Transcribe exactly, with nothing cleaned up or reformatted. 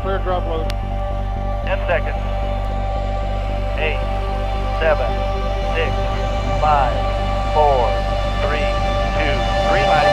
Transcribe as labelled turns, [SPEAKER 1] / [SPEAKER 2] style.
[SPEAKER 1] Clear drop load.
[SPEAKER 2] ten seconds. eight, seven, six, five, four, three, two, green light.